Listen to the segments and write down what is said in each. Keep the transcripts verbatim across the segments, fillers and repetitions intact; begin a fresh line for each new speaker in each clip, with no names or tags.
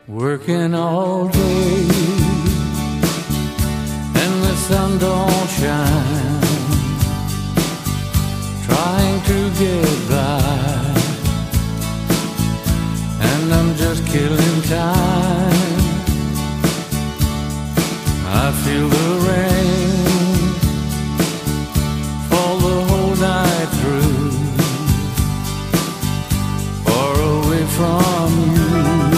Working all day and the sun don't shine, trying to get by, and I'm just killing time. I feel the rain fall the whole night through, far away from you.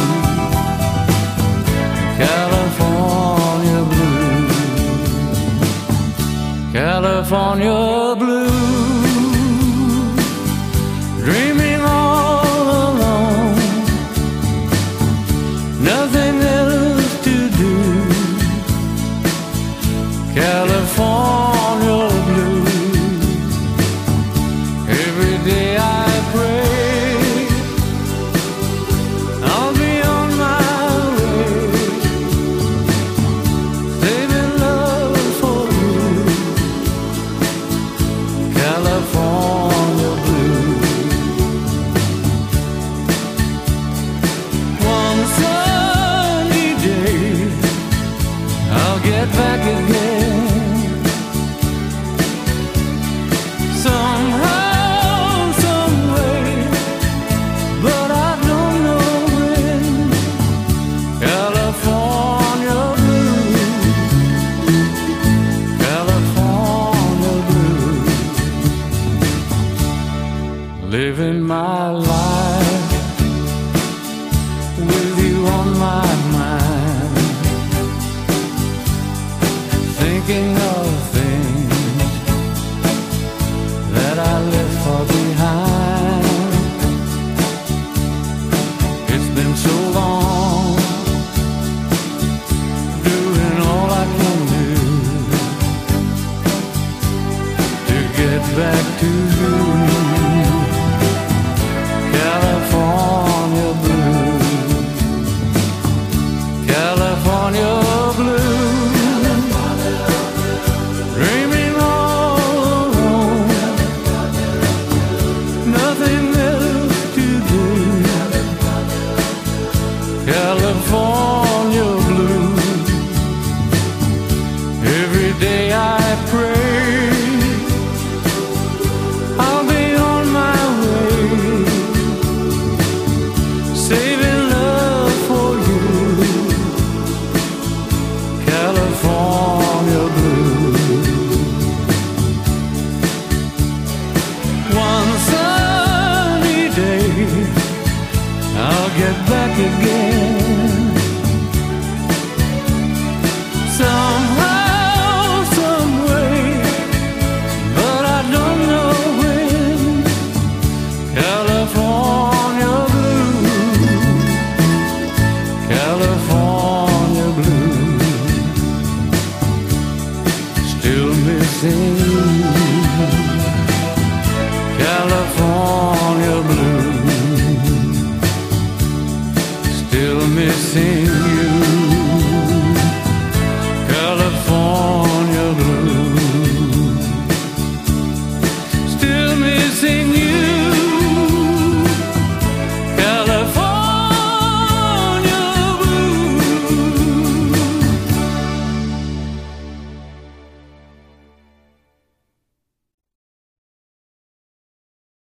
California blue, California blue, dreaming all alone, nothing else to do. California blue, every day I pray I'll be on my way, saving love for you. California blue. One sunny day I'll get back again, somehow, some way, but I don't know when. California blue, California blue, living my life with you on my mind, thinking of